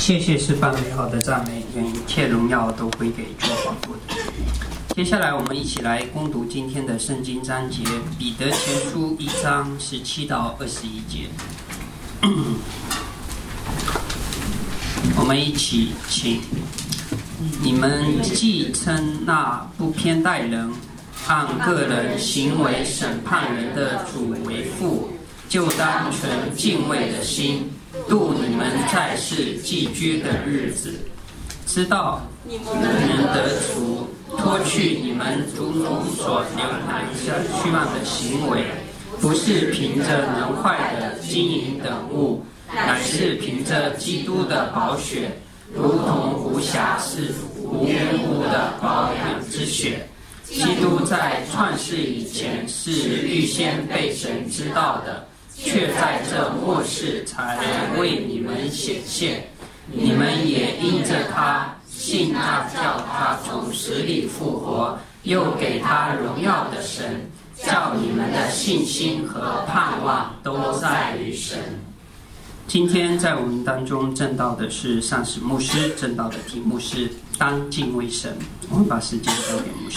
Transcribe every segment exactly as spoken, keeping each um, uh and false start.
谢谢释放美好的赞美，愿一切荣耀都归给主宝座的。接下来我们一起来攻读今天的圣经章节，彼得前书一章十七到二十一节。我们一起请。你们既称那不偏待人、按个人行为审判人的主为父，就当存敬畏的心度你们在世寄居的日子，知道你们能得除脱去你们祖宗所流传的虚妄的行为，不是凭着能坏的金银等物，乃是凭着基督的宝血，如同无瑕是无缘无的羔羊之血。基督在创世以前是预先被神知道的，却在这末世才为你们显现。你们也因着他信那叫他从死里复活，又给他荣耀的神，叫你们的信心和盼望都在于神。今天在我们当中证道的是上使牧师，证道的题目是当敬畏神。我们把时间交给牧师。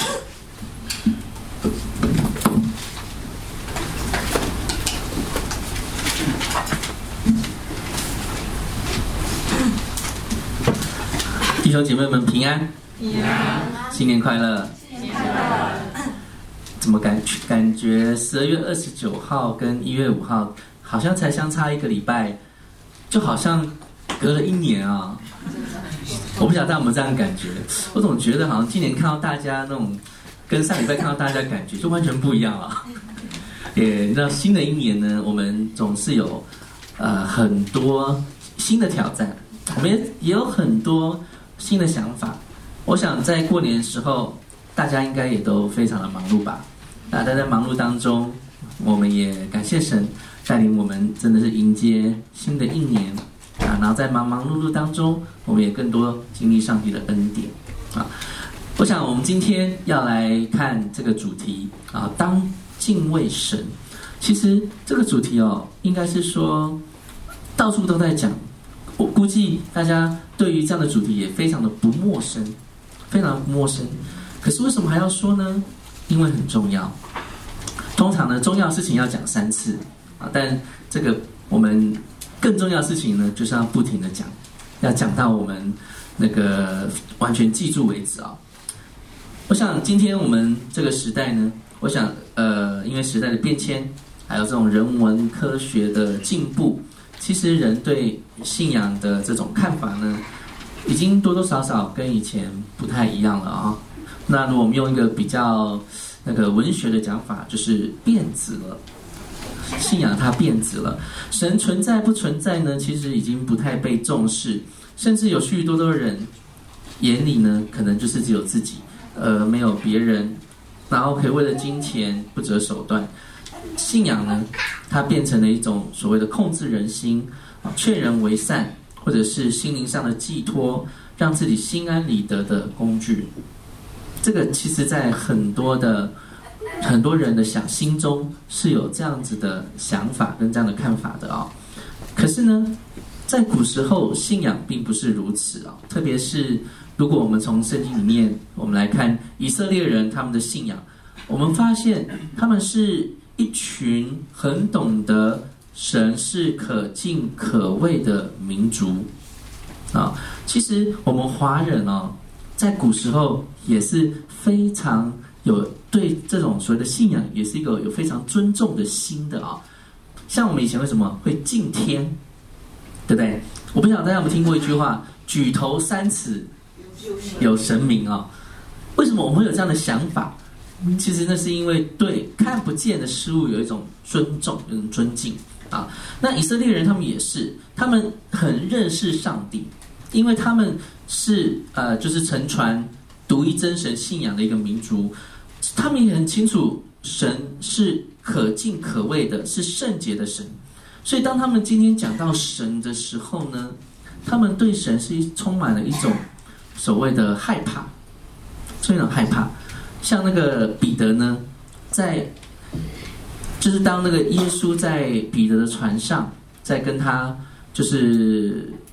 弟兄姐妹们平安， 平安， 新年快乐！ 新年快乐！ 怎么感感觉十二月二十九号跟一月五号好像才相差一个礼拜？就好像隔了一年啊，我不晓得大家有没有这样的感觉。我总觉得好像今年看到大家那种，跟上礼拜看到大家的感觉就完全不一样了。也那新的一年呢，我们总是有呃很多新的挑战，我们也也有很多新的想法。我想在过年的时候，大家应该也都非常的忙碌吧？那大家在忙碌当中，我们也感谢神带领我们真的是迎接新的一年啊！然后在忙忙碌碌当中，我们也更多经历上帝的恩典啊！我想我们今天要来看这个主题啊，当敬畏神。其实这个主题哦，应该是说到处都在讲，我估计大家对于这样的主题也非常的不陌生，非常不陌生。可是为什么还要说呢？因为很重要。通常呢，重要的事情要讲三次。但这个我们更重要的事情呢，就是要不停的讲，要讲到我们那个完全记住为止啊、哦。我想今天我们这个时代呢，我想呃，因为时代的变迁，还有这种人文科学的进步，其实人对信仰的这种看法呢，已经多多少少跟以前不太一样了啊、哦。那如果我们用一个比较那个文学的讲法，就是变质了。信仰它变质了，神存在不存在呢？其实已经不太被重视，甚至有许许多多人眼里呢，可能就是只有自己，呃，没有别人，然后可以为了金钱不择手段。信仰呢，它变成了一种所谓的控制人心、劝人为善，或者是心灵上的寄托，让自己心安理得的工具。这个其实在很多的。很多人的想心中是有这样子的想法跟这样的看法的哦。可是呢，在古时候信仰并不是如此哦。特别是如果我们从圣经里面我们来看以色列人他们的信仰，我们发现他们是一群很懂得神是可敬可畏的民族啊、哦。其实我们华人哦，在古时候也是非常有对这种所谓的信仰也是一个有非常尊重的心的啊、哦。像我们以前为什么会敬天，对不对？我不晓得大家有没有听过一句话，举头三尺有神明啊、哦。为什么我们会有这样的想法？其实那是因为对看不见的事物有一种尊重，有一种尊敬啊。那以色列人他们也是，他们很认识上帝，因为他们是呃就是承传独一真神信仰的一个民族。他们也很清楚神是可敬可畏的，是圣洁的神。所以当他们今天讲到神的时候呢，他们对神是充满了一种所谓的害怕，所以很害怕。像那个彼得呢，在就是当那个耶稣在彼得的船上，在跟他就是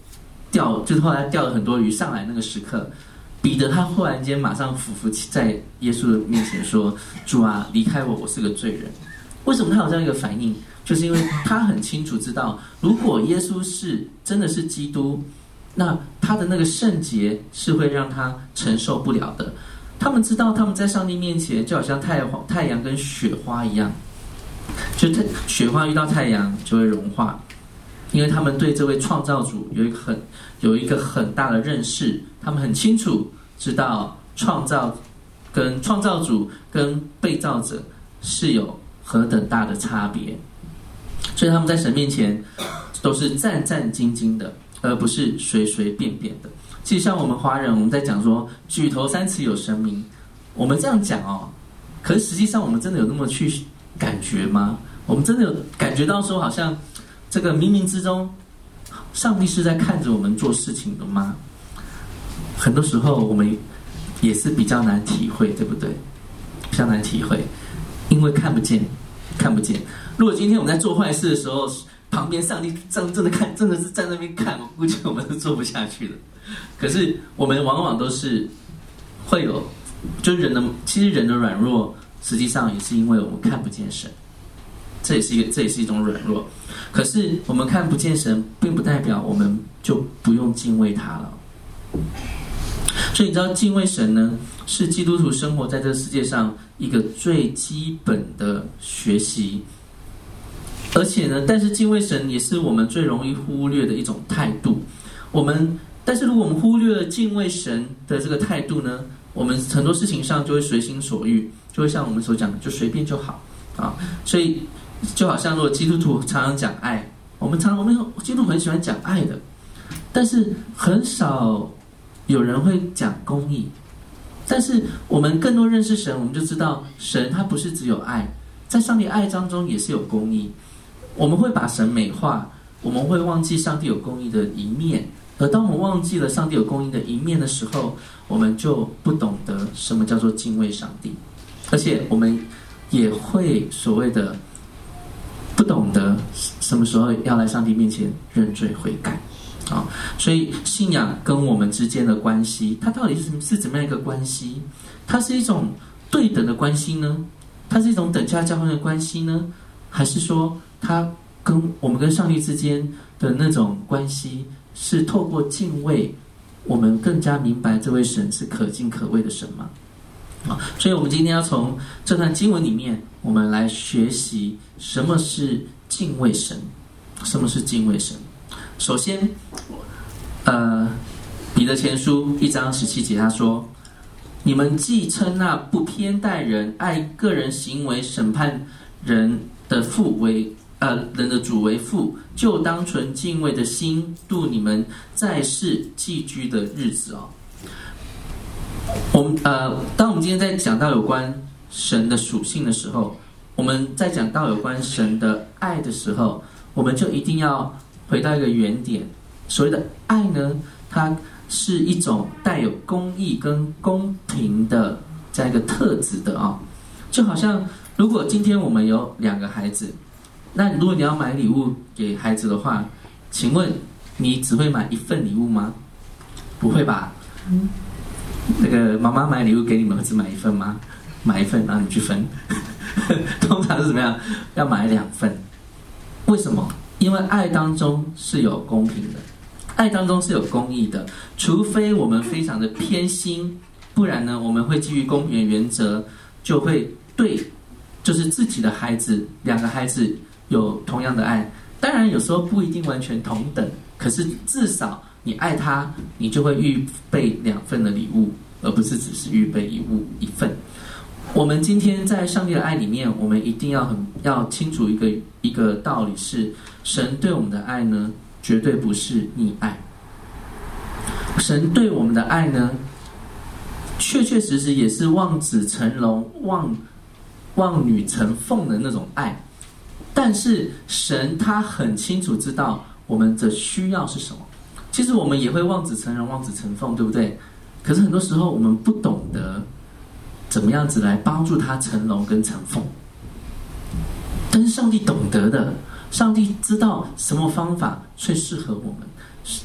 钓，就是后来钓了很多鱼上来那个时刻，彼得他忽然间马上俯伏在耶稣的面前说：“主啊，离开我，我是个罪人。”为什么他有这样一个反应？就是因为他很清楚知道，如果耶稣是真的是基督，那他的那个圣洁是会让他承受不了的。他们知道他们在上帝面前就好像太阳太阳跟雪花一样，就雪花遇到太阳就会融化，因为他们对这位创造主有一个很有一个很大的认识，他们很清楚知道创造跟创造主跟被造者是有何等大的差别，所以他们在神面前都是战战兢兢的，而不是随随便便的。其实像我们华人，我们在讲说举头三尺有神明，我们这样讲哦，可是实际上我们真的有那么去感觉吗？我们真的有感觉到说好像这个冥冥之中上帝是在看着我们做事情的吗？很多时候我们也是比较难体会，对不对？比较难体会，因为看不见看不见。如果今天我们在做坏事的时候，旁边上帝真的看，真的是在那边看，我估计我们是做不下去的。可是我们往往都是会有，就是人的，其实人的软弱，实际上也是因为我们看不见神，这也是一个，这也是一种软弱。可是我们看不见神，并不代表我们就不用敬畏他了。所以你知道，敬畏神呢，是基督徒生活在这个世界上一个最基本的学习。而且呢，但是敬畏神也是我们最容易忽略的一种态度。我们，但是如果我们忽略了敬畏神的这个态度呢，我们很多事情上就会随心所欲，就会像我们所讲的，就随便就好啊。所以就好像如果基督徒常常讲爱，我们常我们基督徒很喜欢讲爱的，但是很少有人会讲公义。但是我们更多认识神，我们就知道神他不是只有爱，在上帝爱当中也是有公义。我们会把神美化，我们会忘记上帝有公义的一面，而当我们忘记了上帝有公义的一面的时候，我们就不懂得什么叫做敬畏上帝，而且我们也会所谓的不懂得什么时候要来上帝面前认罪悔改啊。所以信仰跟我们之间的关系，它到底是是怎么样一个关系？它是一种对等的关系呢？它是一种等价交换的关系呢？还是说它跟我们跟上帝之间的那种关系是透过敬畏，我们更加明白这位神是可敬可畏的神吗？啊，所以我们今天要从这段经文里面，我们来学习什么是敬畏神，什么是敬畏神。首先，呃，彼得前书一章十七节他说：“你们既称那不偏待人、爱个人行为审判人的父为呃人的主为父，就当存敬畏的心度你们在世寄居的日子哦。”我们呃，当我们今天在讲到有关神的属性的时候，我们在讲到有关神的爱的时候，我们就一定要回到一个原点。所谓的爱呢，它是一种带有公义跟公平的这样一个特质的啊、哦。就好像如果今天我们有两个孩子，那如果你要买礼物给孩子的话，请问你只会买一份礼物吗？不会吧？嗯。那个妈妈买礼物给你们，会只买一份吗？买一份，然后你去分。通常是怎么样？要买两份。为什么？因为爱当中是有公平的，爱当中是有公义的。除非我们非常的偏心，不然呢，我们会基于公平的原则，就会对，就是自己的孩子，两个孩子有同样的爱。当然，有时候不一定完全同等，可是至少你爱他，你就会预备两份的礼物，而不是只是预备一物一份。我们今天在上帝的爱里面，我们一定要很要清楚一个一个道理是，神对我们的爱呢，绝对不是溺爱。神对我们的爱呢，确确实实也是望子成龙、望望女成凤的那种爱。但是神他很清楚知道我们的需要是什么。其实我们也会望子成龙、望子成凤，对不对？可是很多时候我们不懂得怎么样子来帮助他成龙跟成凤。但是上帝懂得的，上帝知道什么方法最适合我们。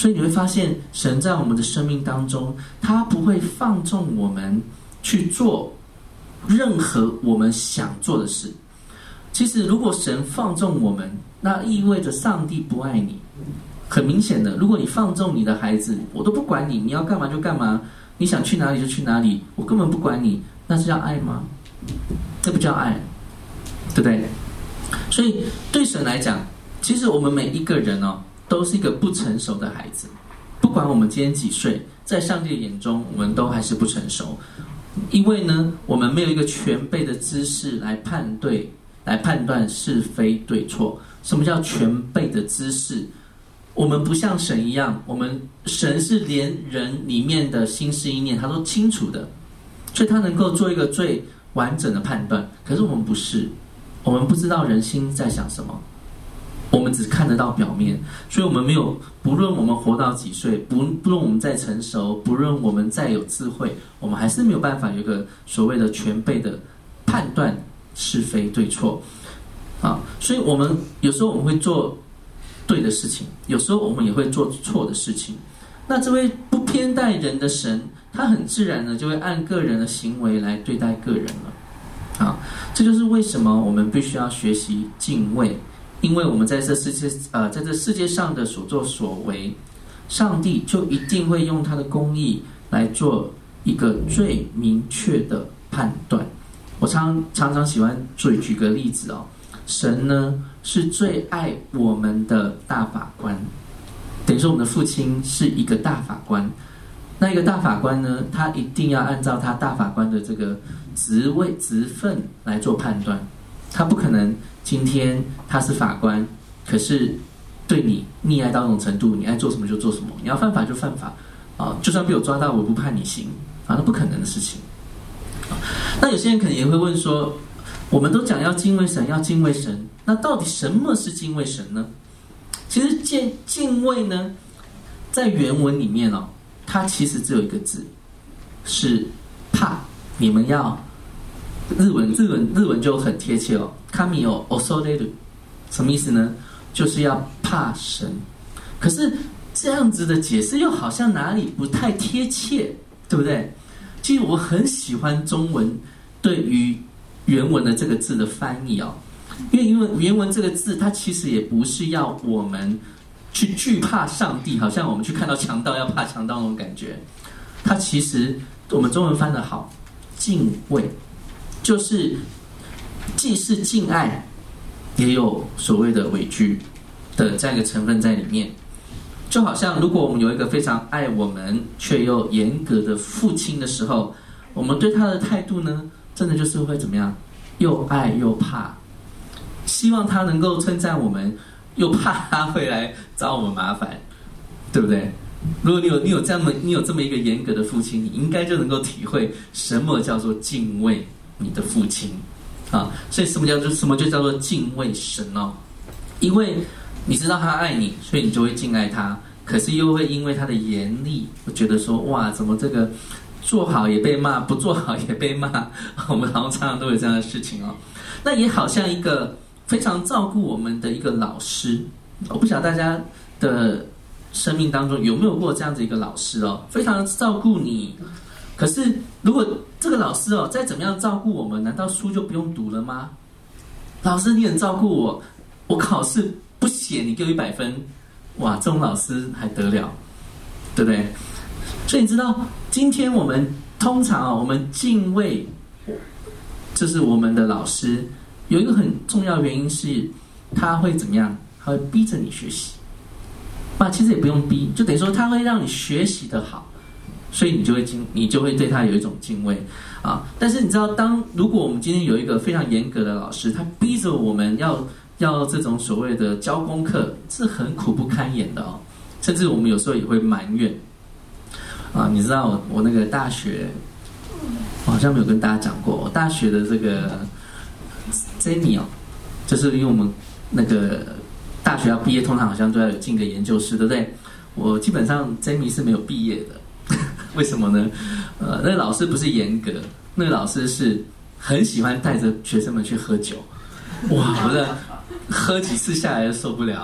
所以你会发现，神在我们的生命当中，他不会放纵我们去做任何我们想做的事。其实，如果神放纵我们，那意味着上帝不爱你。很明显的，如果你放纵你的孩子，我都不管你，你要干嘛就干嘛，你想去哪里就去哪里，我根本不管你，那是叫爱吗？那不叫爱，对不对？所以对神来讲，其实我们每一个人哦，都是一个不成熟的孩子。不管我们今天几岁，在上帝的眼中，我们都还是不成熟。因为呢，我们没有一个全备的知识来判对、来判断是非对错。什么叫全备的知识？我们不像神一样，我们神是连人里面的心思意念他都清楚的，所以他能够做一个最完整的判断。可是我们不是，我们不知道人心在想什么，我们只看得到表面，所以我们没有，不论我们活到几岁，不不论我们再成熟，不论我们再有智慧，我们还是没有办法有一个所谓的全备的判断是非对错啊。所以我们有时候我们会做对的事情，有时候我们也会做错的事情。那这位不偏待人的神，他很自然的就会按个人的行为来对待个人了。啊，这就是为什么我们必须要学习敬畏，因为我们在这世界呃，在这世界上的所作所为，上帝就一定会用他的公义来做一个最明确的判断。我常常常喜欢举举个例子哦，神呢是最爱我们的大法官，等于说我们的父亲是一个大法官。那一个大法官呢，他一定要按照他大法官的这个职位职分来做判断，他不可能今天他是法官，可是对你溺爱到那种程度，你爱做什么就做什么，你要犯法就犯法啊，就算被我抓到，我不判你刑啊，那不可能的事情。那有些人可能也会问说，我们都讲要敬畏神，要敬畏神，那到底什么是敬畏神呢？其实敬敬畏呢，在原文里面哦，它其实只有一个字，是怕。你们要日文日文日文就很贴切哦，神を恐れる，什么意思呢？就是要怕神。可是这样子的解释又好像哪里不太贴切，对不对？其实我很喜欢中文对于原文的这个字的翻译哦，因为因为原文这个字，它其实也不是要我们去惧怕上帝，好像我们去看到强盗要怕强盗那种感觉。它其实我们中文翻得好，敬畏，就是既是敬爱，也有所谓的畏惧的这样一个成分在里面。就好像如果我们有一个非常爱我们却又严格的父亲的时候，我们对他的态度呢，真的就是会怎么样？又爱又怕，希望他能够称赞我们，又怕他会来找我们麻烦，对不对？如果你有你有这么你有这么一个严格的父亲，你应该就能够体会什么叫做敬畏你的父亲啊。所以什么叫做什么就叫做敬畏神哦？因为你知道他爱你，所以你就会敬爱他，可是又会因为他的严厉，我觉得说哇，怎么这个做好也被骂，不做好也被骂，我们好像常常都有这样的事情哦。那也好像一个非常照顾我们的一个老师，我不晓得大家的生命当中有没有过这样子一个老师哦，非常照顾你。可是如果这个老师哦再怎么样照顾我们，难道书就不用读了吗？老师你很照顾我，我考试不写你给我一百分，哇，这种老师还得了，对不对？所以你知道，今天我们通常啊，我们敬畏，就是我们的老师，有一个很重要的原因是，他会怎么样？他会逼着你学习。啊，其实也不用逼，就等于说他会让你学习的好，所以你就会敬，你就会对他有一种敬畏啊。但是你知道，当如果我们今天有一个非常严格的老师，他逼着我们要要这种所谓的教功课，是很苦不堪言的哦。甚至我们有时候也会埋怨啊。你知道我我那个大学，我好像没有跟大家讲过，我大学的这个 Jamie 哦，就是因为我们那个大学要毕业，通常好像都要有进个研究室，对不对？我基本上 Jamie 是没有毕业的，为什么呢？呃，那个老师不是严格，那个老师是很喜欢带着学生们去喝酒，哇，我的喝几次下来就受不了，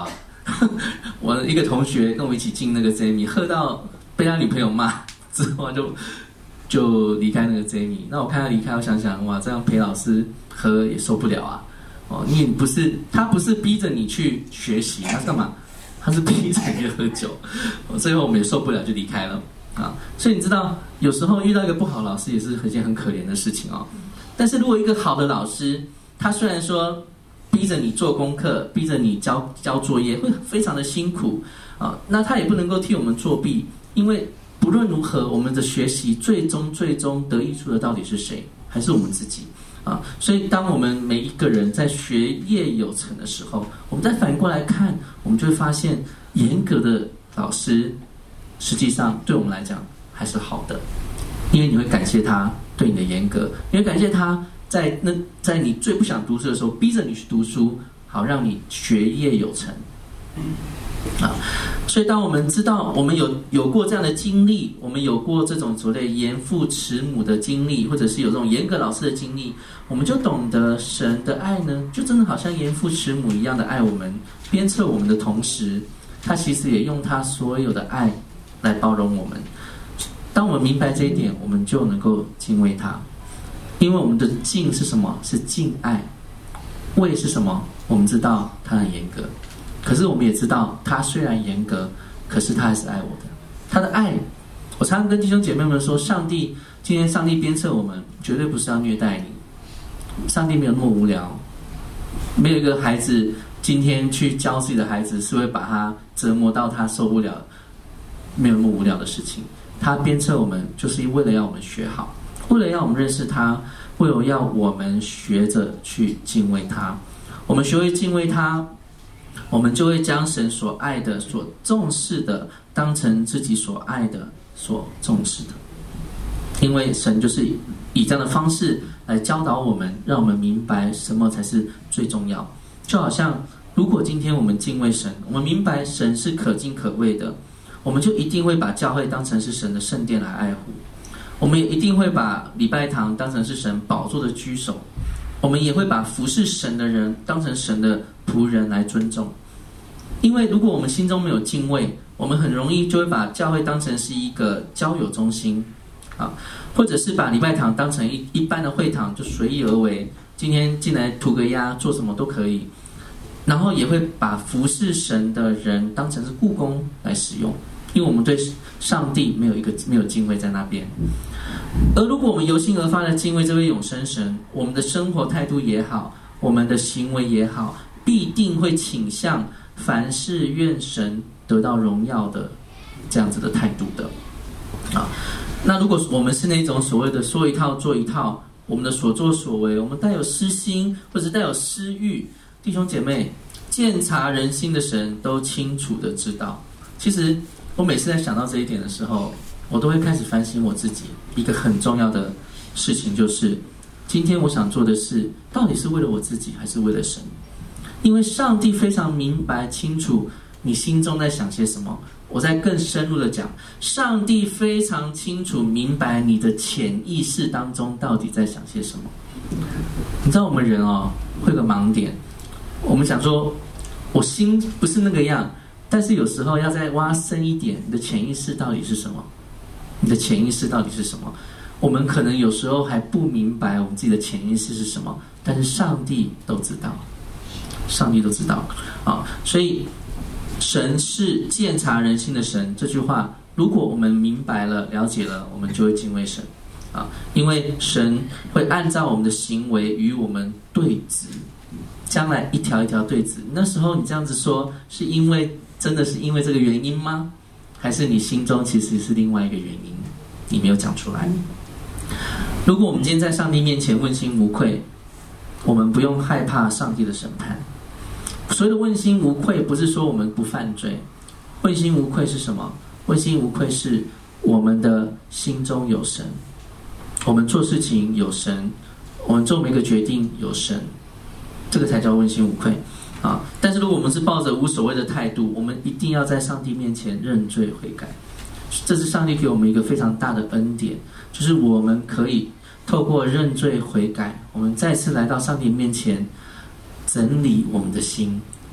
我一个同学跟我一起进那个 Jamie， 喝到被他女朋友骂之后就就离开那个 Jamie。那我看他离开，我想想，哇，这样陪老师喝也受不了啊。哦，你不是他不是逼着你去学习，他干嘛？他是逼着你去喝酒。最后我们也受不了，就离开了啊。所以你知道，有时候遇到一个不好的老师也是一件很可怜的事情哦。但是如果一个好的老师，他虽然说逼着你做功课，逼着你交交作业，会非常的辛苦啊，那他也不能够替我们作弊，因为不论如何，我们的学习最终最终得益处的到底是谁？还是我们自己啊？所以当我们每一个人在学业有成的时候，我们再反过来看，我们就会发现，严格的老师实际上对我们来讲还是好的，因为你会感谢他对你的严格，你会感谢他在那在你最不想读书的时候，逼着你去读书，好让你学业有成。啊，所以当我们知道我们有有过这样的经历，我们有过这种所谓严父慈母的经历，或者是有这种严格老师的经历，我们就懂得神的爱呢，就真的好像严父慈母一样的爱我们，鞭策我们的同时，他其实也用他所有的爱来包容我们。当我们明白这一点，我们就能够敬畏他，因为我们的敬是什么？是敬爱。畏是什么？我们知道他很严格，可是我们也知道他虽然严格，可是他还是爱我的。他的爱，我常常跟弟兄姐妹们说，上帝今天上帝鞭策我们，绝对不是要虐待你。上帝没有那么无聊，没有一个孩子今天去教自己的孩子是会把他折磨到他受不了，没有那么无聊的事情。他鞭策我们，就是为了要我们学好，为了要我们认识他，为了要我们学着去敬畏他。我们学会敬畏他，我们就会将神所爱的、所重视的，当成自己所爱的、所重视的。因为神就是以这样的方式来教导我们，让我们明白什么才是最重要。就好像如果今天我们敬畏神，我们明白神是可敬可畏的，我们就一定会把教会当成是神的圣殿来爱护，我们也一定会把礼拜堂当成是神宝座的居首，我们也会把服侍神的人当成神的仆人来尊重。因为如果我们心中没有敬畏，我们很容易就会把教会当成是一个交友中心啊，或者是把礼拜堂当成一一般的会堂，就随意而为，今天进来涂个鸦，做什么都可以。然后也会把服侍神的人当成是雇工来使用，因为我们对上帝没有一个没有敬畏在那边。而如果我们由心而发的敬畏这位永生神，我们的生活态度也好，我们的行为也好，必定会倾向凡事愿神得到荣耀的这样子的态度的啊。那如果我们是那种所谓的说一套做一套，我们的所作所为，我们带有私心或者带有私欲，弟兄姐妹，鉴察人心的神都清楚的知道。其实我每次在想到这一点的时候，我都会开始反省我自己一个很重要的事情，就是今天我想做的事到底是为了我自己还是为了神？因为上帝非常明白清楚你心中在想些什么。我再更深入的讲，上帝非常清楚明白你的潜意识当中到底在想些什么。你知道我们人哦会有个盲点，我们想说我心不是那个样，但是有时候要再挖深一点，你的潜意识到底是什么？你的潜意识到底是什么？我们可能有时候还不明白我们自己的潜意识是什么，但是上帝都知道，上帝都知道啊。所以神是鉴察人心的神，这句话如果我们明白了了解了，我们就会敬畏神啊，因为神会按照我们的行为与我们对质，将来一条一条对质。那时候你这样子说，是因为真的是因为这个原因吗？还是你心中其实是另外一个原因，你没有讲出来？如果我们今天在上帝面前问心无愧，我们不用害怕上帝的审判。所谓的问心无愧，不是说我们不犯罪，问心无愧是什么？问心无愧是我们的心中有神，我们做事情有神，我们做每个决定有神，这个才叫问心无愧啊！但是如果我们是抱着无所谓的态度，我们一定要在上帝面前认罪悔改。这是上帝给我们一个非常大的恩典，就是我们可以透过认罪悔改，我们再次来到上帝面前，整理我们的心，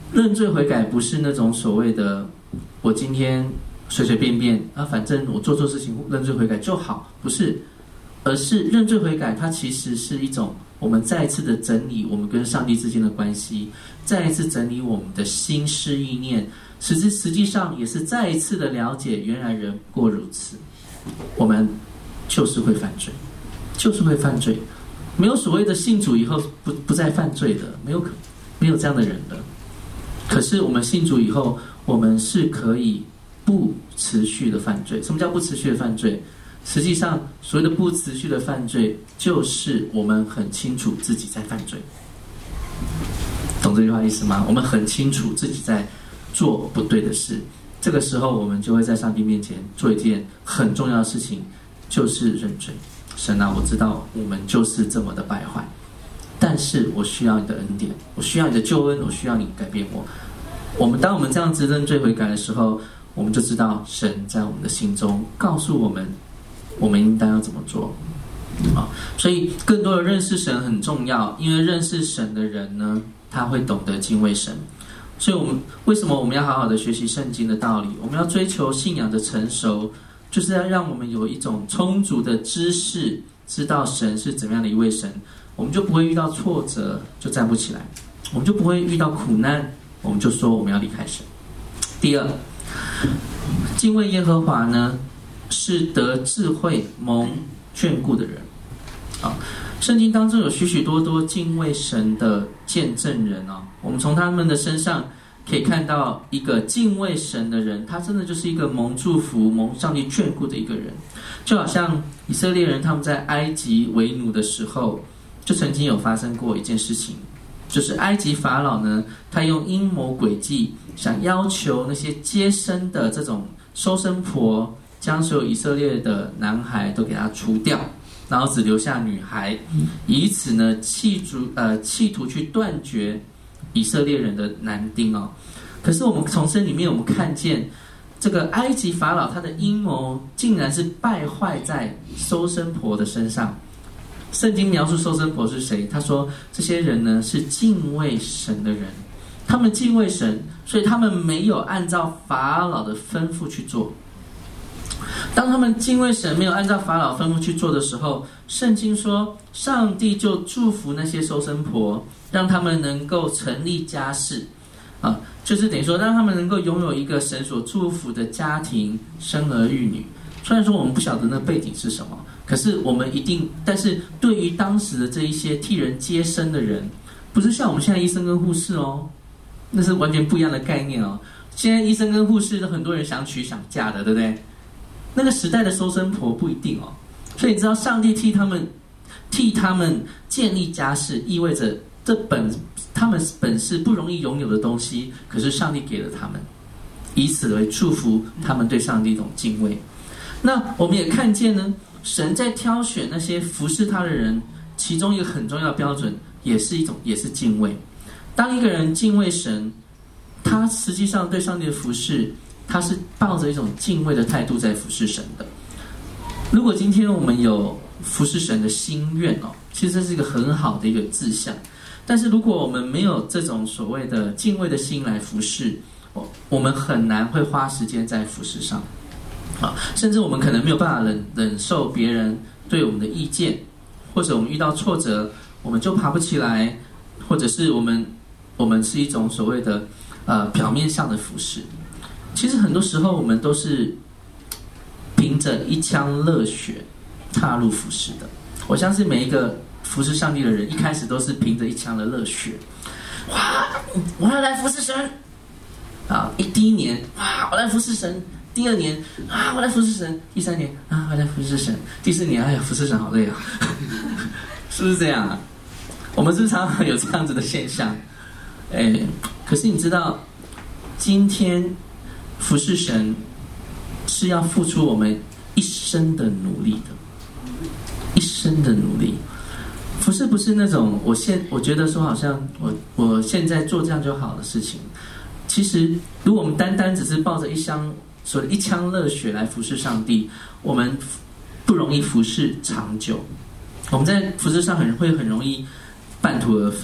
认罪悔改不是那种所谓的我今天随随便便啊，反正我做错事情认罪悔改就好，不是，而是认罪悔改它其实是一种我们再一次的整理我们跟上帝之间的关系，再一次整理我们的心思意念，实际实际上也是再一次的了解原来人不过如此，我们就是会犯罪，就是会犯罪，没有所谓的信主以后不不再犯罪的，没有没有这样的人的。可是我们信主以后，我们是可以不持续的犯罪。什么叫不持续的犯罪？实际上，所谓的不持续的犯罪，就是我们很清楚自己在犯罪。懂这句话意思吗？我们很清楚自己在做不对的事，这个时候我们就会在上帝面前做一件很重要的事情，就是认罪。神啊，我知道我们就是这么的败坏，但是我需要你的恩典，我需要你的救恩，我需要你改变我。我们当我们这样子认罪悔改的时候，我们就知道神在我们的心中告诉我们，我们应当要怎么做。啊，所以更多的认识神很重要，因为认识神的人呢，他会懂得敬畏神。所以我们为什么我们要好好的学习圣经的道理？我们要追求信仰的成熟，就是要让我们有一种充足的知识，知道神是怎么样的一位神，我们就不会遇到挫折就站不起来，我们就不会遇到苦难我们就说我们要离开神。第二，敬畏耶和华呢，是得智慧蒙眷顾的人。啊，圣经当中有许许多多敬畏神的见证人啊，我们从他们的身上可以看到一个敬畏神的人，他真的就是一个蒙祝福、蒙上帝眷顾的一个人。就好像以色列人他们在埃及为奴的时候，就曾经有发生过一件事情，就是埃及法老呢，他用阴谋诡计，想要求那些接生的这种收生婆，将所有以色列的男孩都给他除掉，然后只留下女孩，以此呢企图呃企图去断绝以色列人的男丁哦。可是我们从这里面我们看见，这个埃及法老他的阴谋竟然是败坏在收生婆的身上。圣经描述收生婆是谁？他说这些人呢是敬畏神的人，他们敬畏神，所以他们没有按照法老的吩咐去做。当他们敬畏神，没有按照法老吩咐去做的时候，圣经说上帝就祝福那些收生婆，让他们能够成立家室啊，就是等于说让他们能够拥有一个神所祝福的家庭，生儿育女。虽然说我们不晓得那背景是什么，可是我们一定，但是对于当时的这一些替人接生的人，不是像我们现在医生跟护士哦，那是完全不一样的概念哦。现在医生跟护士都很多人想娶想嫁的，对不对？那个时代的收生婆不一定哦。所以你知道上帝替他们替他们建立家室，意味着这本他们本是不容易拥有的东西，可是上帝给了他们，以此为祝福他们对上帝一种敬畏。那我们也看见呢，神在挑选那些服侍他的人，其中一个很重要的标准，也是一种也是敬畏。当一个人敬畏神，他实际上对上帝的服侍，他是抱着一种敬畏的态度在服侍神的。如果今天我们有服侍神的心愿哦，其实这是一个很好的一个志向。但是如果我们没有这种所谓的敬畏的心来服侍，我们很难会花时间在服侍上。啊，甚至我们可能没有办法忍忍受别人对我们的意见，或者我们遇到挫折，我们就爬不起来，或者是我们我们是一种所谓的呃表面上的服侍。其实很多时候我们都是凭着一腔热血踏入服侍的。我相信每一个服侍上帝的人，一开始都是凭着一腔的热血，哇，我要来服侍神啊！一第一年，哇，我来服侍神。第二年啊，我来服侍神；第三年啊，我来服侍神；第四年，哎呀，服侍神好累啊，是不是这样啊？我们是不是常常有这样子的现象？哎，可是你知道，今天服侍神是要付出我们一生的努力的，一生的努力。服侍不是那种我现我觉得说好像我我现在做这样就好的事情。其实，如果我们单单只是抱着一箱所以一腔热血来服侍上帝，我们不容易服侍长久。我们在服侍上很会很容易半途而废。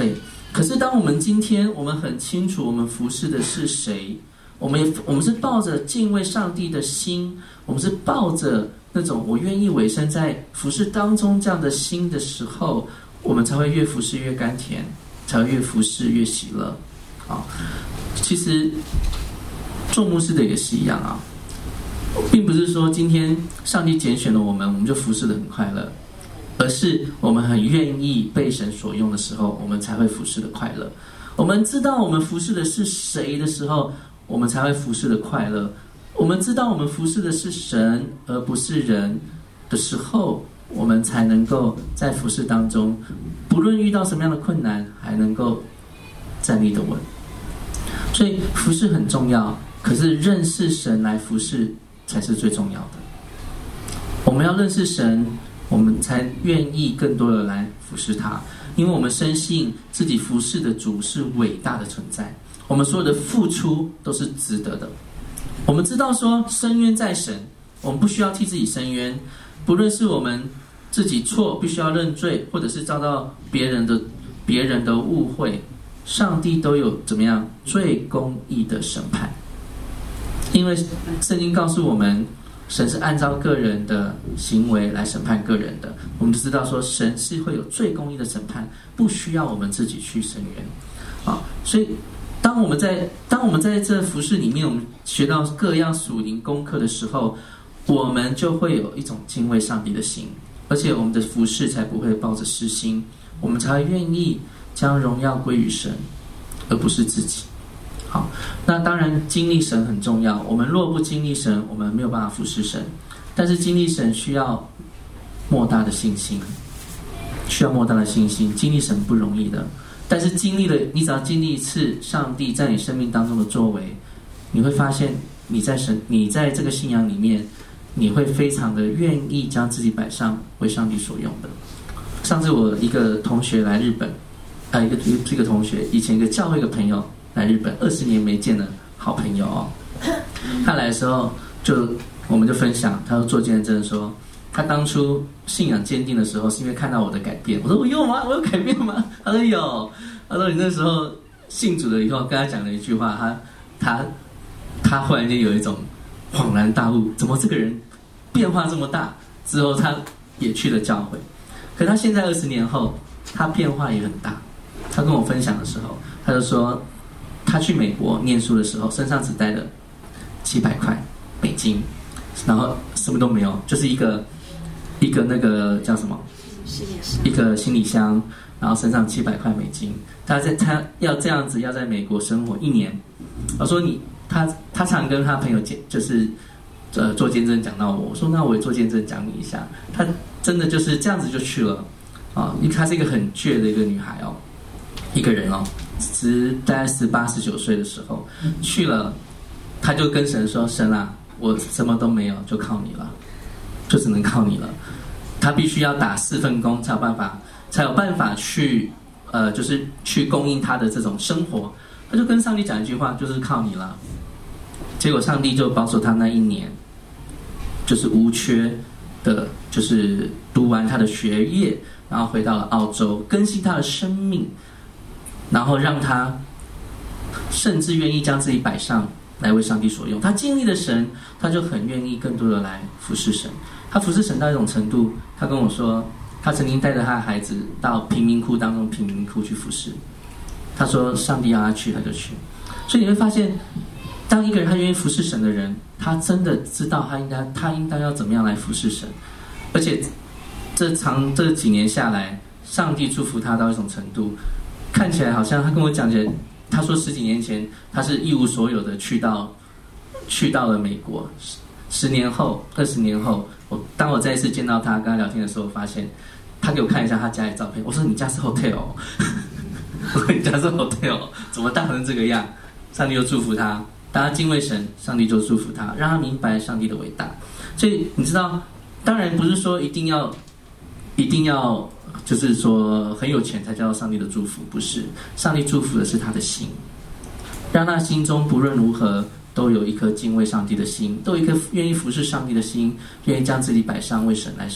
可是当我们今天我们很清楚我们服侍的是谁，我们也我们是抱着敬畏上帝的心，我们是抱着那种我愿意委身在服侍当中这样的心的时候，我们才会越服侍越甘甜，才会越服侍越喜乐。啊，其实做牧师的也是一样啊，并不是说今天上帝拣选了我们，我们就服侍得很快乐，而是我们很愿意被神所用的时候，我们才会服侍的快乐。我们知道我们服侍的是谁的时候，我们才会服侍的快乐。我们知道我们服侍的是神而不是人的时候，我们才能够在服侍当中，不论遇到什么样的困难，还能够站立得稳。所以服侍很重要，可是认识神来服侍才是最重要的。我们要认识神，我们才愿意更多的来服侍他，因为我们深信自己服侍的主是伟大的存在，我们所有的付出都是值得的。我们知道说伸冤在神，我们不需要替自己伸冤，不论是我们自己错必须要认罪，或者是遭到别人的别人的误会，上帝都有怎么样最公义的审判。因为圣经告诉我们，神是按照个人的行为来审判个人的，我们就知道说神是会有最公义的审判，不需要我们自己去伸冤。好，所以当我们在当我们在这服事里面，我们学到各样属灵功课的时候，我们就会有一种敬畏上帝的心，而且我们的服事才不会抱着私心，我们才会愿意将荣耀归于神，而不是自己。好，那当然经历神很重要，我们若不经历神，我们没有办法服侍神。但是经历神需要莫大的信心，需要莫大的信心，经历神不容易的。但是经历了，你只要经历一次上帝在你生命当中的作为，你会发现你在神，你在这个信仰里面，你会非常的愿意将自己摆上为上帝所用的。上次我一个同学来日本，啊，一个一个同学，以前一个教会一个朋友来日本，二十年没见的好朋友哦。他来的时候就我们就分享，他说做见证说，他当初信仰坚定的时候，是因为看到我的改变。我说我有吗？我有改变吗？他说有。他说你那时候信主了以后，跟他讲了一句话，他他他忽然间有一种恍然大悟，怎么这个人变化这么大？之后他也去了教会，可他现在二十年后，他变化也很大。他跟我分享的时候，他就说，他去美国念书的时候，身上只带了七百块美金，然后什么都没有，就是一个一个那个叫什么，一个行李箱，然后身上七百块美金。他在他要这样子要在美国生活一年。我说你他他常跟他朋友见就是呃做见证讲到我，我说那我也做见证讲你一下。他真的就是这样子就去了啊，因为她是一个很倔的一个女孩哦，一个人哦，十大概十八十九岁的时候去了，他就跟神说：神啊，我什么都没有，就靠你了，就只能靠你了。他必须要打四份工才有办法，才有办法去呃，就是去供应他的这种生活。他就跟上帝讲一句话，就是靠你了。结果上帝就保守他那一年，就是无缺的，就是读完他的学业，然后回到了澳洲，更新他的生命，然后让他甚至愿意将自己摆上来为上帝所用。他经历了神，他就很愿意更多的来服侍神。他服侍神到一种程度，他跟我说，他曾经带着他的孩子到贫民窟当中贫民窟去服侍。他说上帝要他去，他就去。所以你会发现，当一个人他愿意服侍神的人，他真的知道他应该他应该要怎么样来服侍神。而且这长这几年下来，上帝祝福他到一种程度，看起来好像他跟我讲起来，他说十几年前他是一无所有的去到去到了美国，十年后二十年后，我当我再一次见到他跟他聊天的时候，发现他给我看一下他家里照片。我说你家是 hotel 哦我说你家是 hotel 怎么大成这个样？上帝就祝福他，当他敬畏神，上帝就祝福他，让他明白上帝的伟大。所以你知道，当然不是说一定要一定要就是说很有钱才叫上帝的祝福，不是。上帝祝福的是他的心，让他心中不论如何都有一颗敬畏上帝的心，都有一颗愿意服侍上帝的心，愿意将自己摆上为神来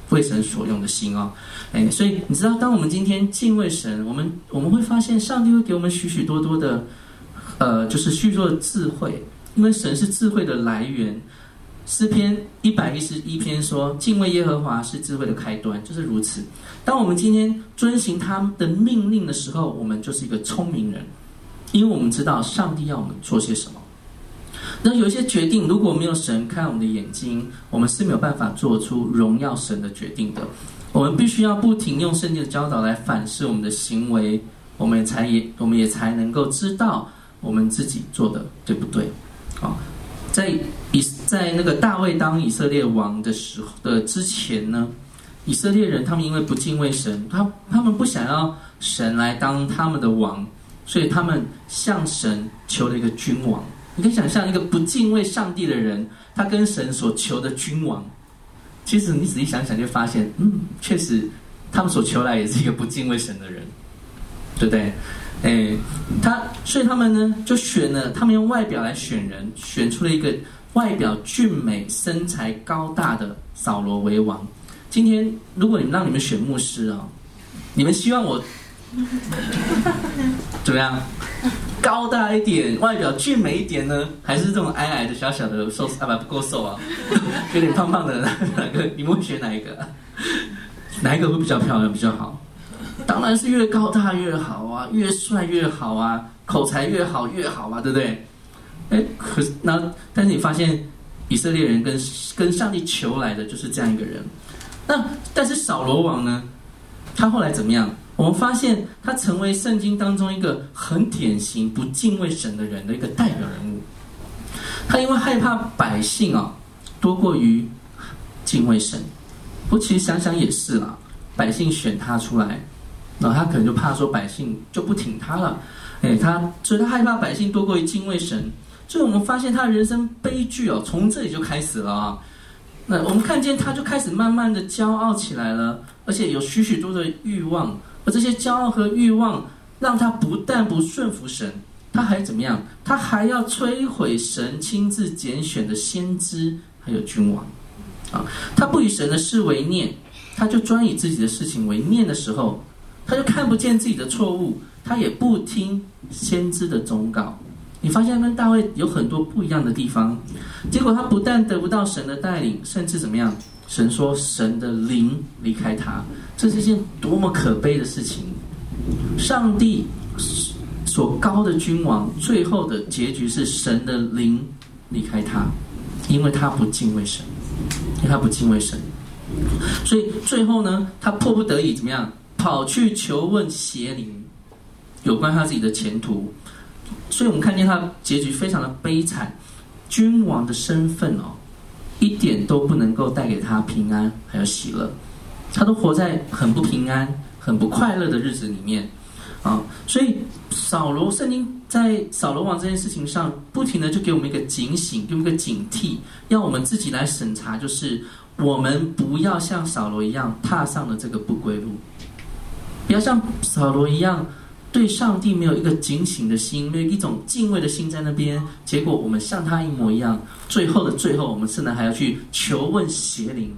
为神所用的心哦。哎，所以你知道，当我们今天敬畏神，我们我们会发现上帝会给我们许许多多的呃，就是许多的智慧，因为神是智慧的来源。诗篇一百一十一篇说，敬畏耶和华是智慧的开端，就是如此。当我们今天遵行他的命令的时候，我们就是一个聪明人，因为我们知道上帝要我们做些什么。那有一些决定，如果没有神开我们的眼睛，我们是没有办法做出荣耀神的决定的。我们必须要不停用圣经的教导来反思我们的行为，我们才也我们也才能够知道我们自己做的对不对。好，在以在那个大卫当以色列王的时候的之前呢，以色列人他们因为不敬畏神，他他们不想要神来当他们的王，所以他们向神求了一个君王。你可以想象一个不敬畏上帝的人，他跟神所求的君王，其实你仔细想想就发现，嗯，确实他们所求来也是一个不敬畏神的人，对不对？哎，他所以他们呢就选了，他们用外表来选人，选出了一个外表俊美、身材高大的扫罗为王。今天如果你们让你们选牧师啊、哦，你们希望我怎么样？高大一点，外表俊美一点呢，还是这种矮矮的、小小的、瘦啊不不够瘦啊，有点胖胖的哪个？你们会选哪一个？哪一个会比较漂亮、比较好？当然是越高大越好啊，越帅越好啊，口才越好越好啊，对不对？哎，可是那但是你发现以色列人跟跟上帝求来的就是这样一个人。那但是扫罗王呢，他后来怎么样？我们发现他成为圣经当中一个很典型不敬畏神的人的一个代表人物。他因为害怕百姓啊，多过于敬畏神。不，其实想想也是啦，百姓选他出来，然后他可能就怕说百姓就不挺他了，哎，他所以他害怕百姓多过于敬畏神。所以我们发现他的人生悲剧哦，从这里就开始了啊。那我们看见他就开始慢慢的骄傲起来了，而且有许许多的欲望。而这些骄傲和欲望让他不但不顺服神，他还怎么样？他还要摧毁神亲自拣选的先知还有君王啊！他不以神的事为念，他就专以自己的事情为念的时候，他就看不见自己的错误，他也不听先知的忠告。你发现跟大卫有很多不一样的地方，结果他不但得不到神的带领，甚至怎么样？神说神的灵离开他，这是一件多么可悲的事情。上帝所高的君王，最后的结局是神的灵离开他，因为他不敬畏神，因为他不敬畏神，所以最后呢，他迫不得已怎么样，跑去求问邪灵有关他自己的前途。所以我们看见他结局非常的悲惨，君王的身份哦，一点都不能够带给他平安还有喜乐，他都活在很不平安、很不快乐的日子里面啊。所以扫罗圣经在扫罗王这件事情上，不停的就给我们一个警醒，给我们一个警惕，要我们自己来审查，就是我们不要像扫罗一样踏上了这个不归路，不要像扫罗一样对上帝没有一个警醒的心，没有一种敬畏的心在那边，结果我们像他一模一样，最后的最后，我们甚至还要去求问邪灵。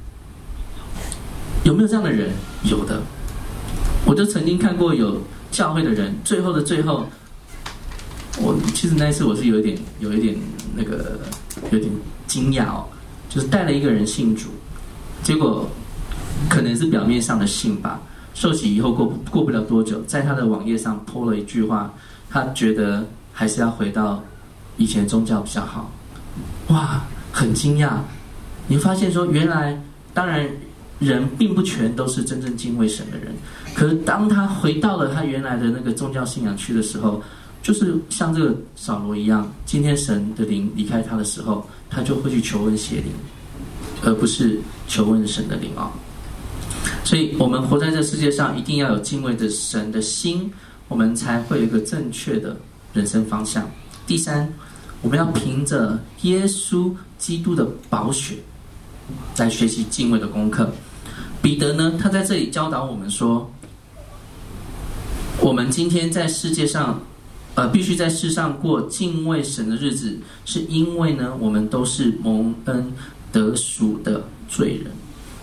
有没有这样的人？有的。我就曾经看过有教会的人，最后的最后，我其实那一次我是有一点有一点那个有点惊讶哦，就是带了一个人信主，结果可能是表面上的信吧。受洗以后过过不了多久，在他的网页上 po 了一句话，他觉得还是要回到以前宗教比较好。哇，很惊讶！你发现说，原来当然人并不全都是真正敬畏神的人，可是当他回到了他原来的那个宗教信仰区的时候，就是像这个扫罗一样，今天神的灵离开他的时候，他就会去求问邪灵，而不是求问神的灵啊、哦。所以我们活在这世界上，一定要有敬畏的神的心，我们才会有一个正确的人生方向。第三，我们要凭着耶稣基督的宝血来学习敬畏的功课。彼得呢，他在这里教导我们说，我们今天在世界上呃，必须在世上过敬畏神的日子，是因为呢，我们都是蒙恩得赎的罪人。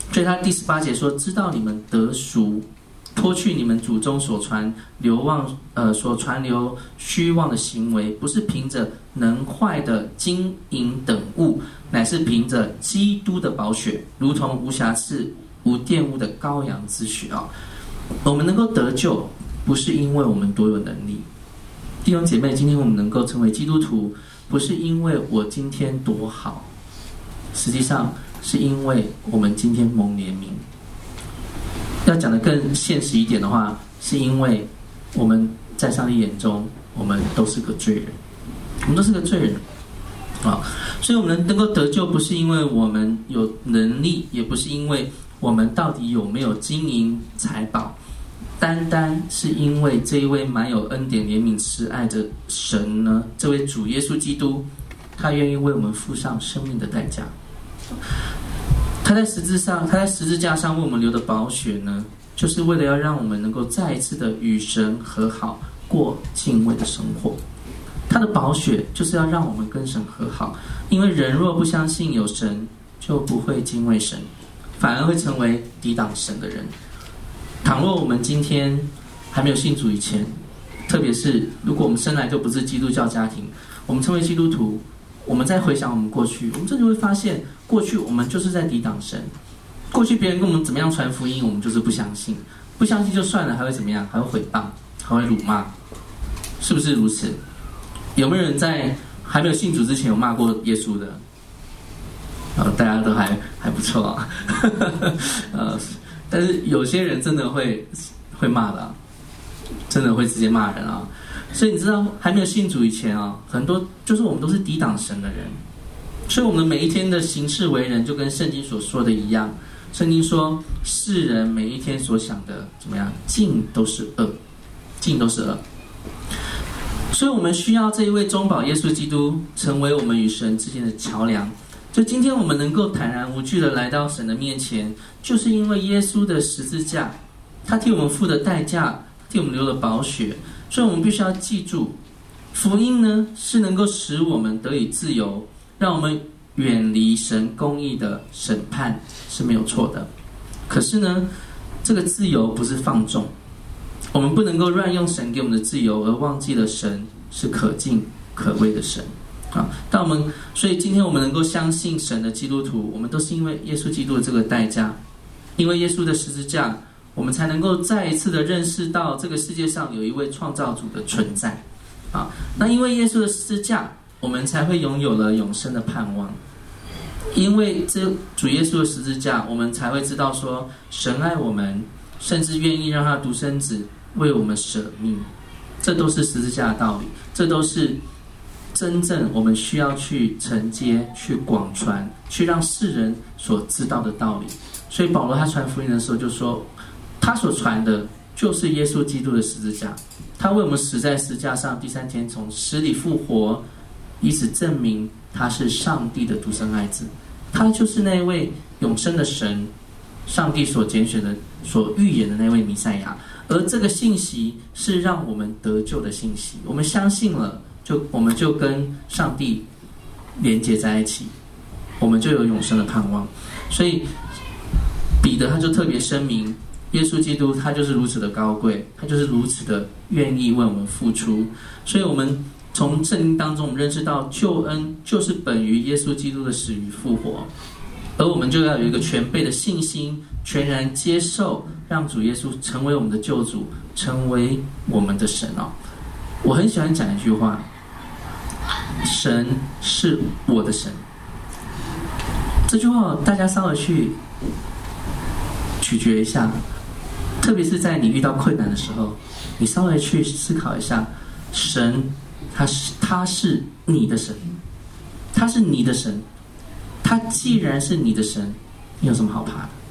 所以他第十八节说：“知道你们得赎，脱去你们祖宗所传流妄呃所传流虚妄的行为，不是凭着能坏的金银等物，乃是凭着基督的宝血，如同无瑕疵、无玷污的羔羊之血啊。我们能够得救，不是因为我们多有能力。弟兄姐妹，今天我们能够成为基督徒，不是因为我今天多好，实际上是因为我们今天蒙怜悯。要讲得更现实一点的话，是因为我们在上帝眼中，我们都是个罪人，我们都是个罪人啊！所以我们能够得救，不是因为我们有能力，也不是因为我们到底有没有金银财宝，单单是因为这一位满有恩典、怜悯、慈爱的神呢，这位主耶稣基督，他愿意为我们付上生命的代价。他在十字上，他在十字架上为我们流的宝血呢，就是为了要让我们能够再一次的与神和好，过敬畏的生活。他的宝血就是要让我们跟神和好，因为人若不相信有神，就不会敬畏神，反而会成为抵挡神的人。倘若我们今天还没有信主以前，特别是如果我们生来就不是基督教家庭，我们成为基督徒，我们再回想我们过去，我们真的会发现，过去我们就是在抵挡神。过去别人跟我们怎么样传福音，我们就是不相信，不相信就算了，还会怎么样？还会诽谤，还会辱骂，是不是如此？有没有人在还没有信主之前有骂过耶稣的？呃，大家都还还不错啊。呃，但是有些人真的会会骂的啊，真的会直接骂人啊。所以你知道，还没有信主以前啊，很多就是我们都是抵挡神的人。所以我们每一天的行事为人，就跟圣经所说的一样。圣经说，世人每一天所想的怎么样，尽都是恶，尽都是恶。所以我们需要这一位中保耶稣基督，成为我们与神之间的桥梁。就今天我们能够坦然无惧的来到神的面前，就是因为耶稣的十字架，他替我们付的代价，替我们流了宝血。所以我们必须要记住，福音呢是能够使我们得以自由，让我们远离神公义的审判是没有错的。可是呢，这个自由不是放纵，我们不能够乱用神给我们的自由，而忘记了神是可敬可畏的神啊！但我们所以今天我们能够相信神的基督徒，我们都是因为耶稣基督的这个代价，因为耶稣的十字架，我们才能够再一次的认识到这个世界上有一位创造主的存在啊！那因为耶稣的十字架，我们才会拥有了永生的盼望。因为这主耶稣的十字架，我们才会知道说，神爱我们，甚至愿意让他独生子为我们舍命。这都是十字架的道理，这都是真正我们需要去承接、去广传、去让世人所知道的道理。所以保罗他传福音的时候就说，他所传的就是耶稣基督的十字架，他为我们死在十字架上，第三天从死里复活，以此证明他是上帝的独生爱子，他就是那位永生的神，上帝所拣选的、所预言的那位弥赛亚。而这个信息是让我们得救的信息，我们相信了，就我们就跟上帝连接在一起，我们就有永生的盼望。所以彼得他就特别声明，耶稣基督他就是如此的高贵，他就是如此的愿意为我们付出。所以我们从圣经当中我们认识到，救恩就是本于耶稣基督的死与复活，而我们就要有一个全备的信心，全然接受，让主耶稣成为我们的救主，成为我们的神哦。我很喜欢讲一句话，神是我的神。这句话大家稍微去咀嚼一下，特别是在你遇到困难的时候，你稍微去思考一下，神他是他是你的神，他是你的神，他既然是你的神，你有什么好怕的？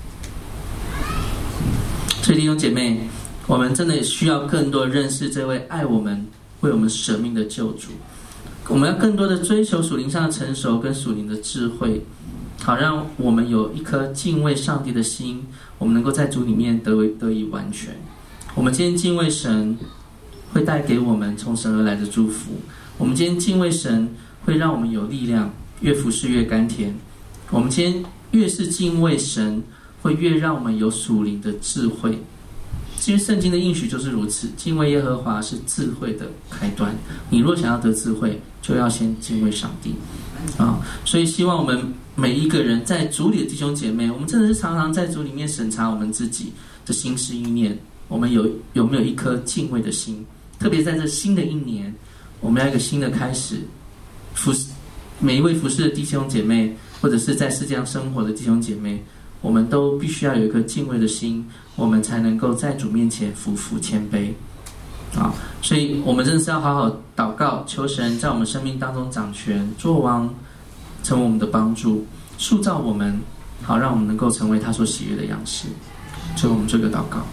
所以弟兄姐妹，我们真的也需要更多认识这位爱我们、为我们舍命的救主。我们要更多的追求属灵上的成熟跟属灵的智慧，好让我们有一颗敬畏上帝的心，我们能够在主里面得为得以完全。我们今天敬畏神，会带给我们从神而来的祝福。我们今天敬畏神，会让我们有力量，越服侍越甘甜。我们今天越是敬畏神， 会越让我们有属灵的智慧。其实圣经的应许就是如此，敬畏耶和华是智慧的开端。你若想要得智慧，就要先敬畏上帝啊！所以希望我们每一个人在主里的弟兄姐妹，我们真的是常常在主里面审查我们自己的心思意念，我们有有没有一颗敬畏的心？特别在这新的一年，我们要一个新的开始。服每一位服侍的弟兄姐妹，或者是在世界上生活的弟兄姐妹，我们都必须要有一颗敬畏的心，我们才能够在主面前俯伏谦卑啊！所以我们真的是要好好祷告，求神在我们生命当中掌权作王，成为我们的帮助，塑造我们，好让我们能够成为他所喜悦的样式。所以我们做个祷告。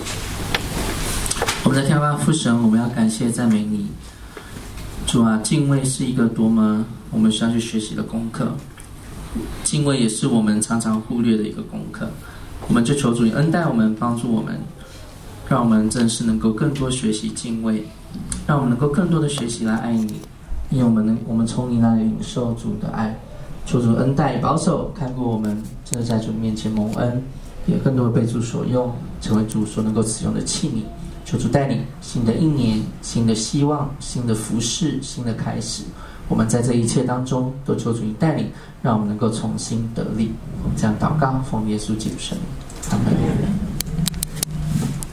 我们在天父父神，我们要感谢赞美你，主啊！敬畏是一个多么我们需要去学习的功课，敬畏也是我们常常忽略的一个功课。我们就求主你恩待我们，帮助我们，让我们真是能够更多学习敬畏，让我们能够更多的学习来爱你，因为我们能我们从你那里领受主的爱。求主恩待保守看顾我们，真的在主面前蒙恩，也更多的被主所用，成为主所能够使用的器皿。求主带领新的一年，新的希望，新的服事，新的开始。我们在这一切当中都求主你带领，让我们能够重新得力。我们这样祷告，奉耶稣基督圣名，阿门。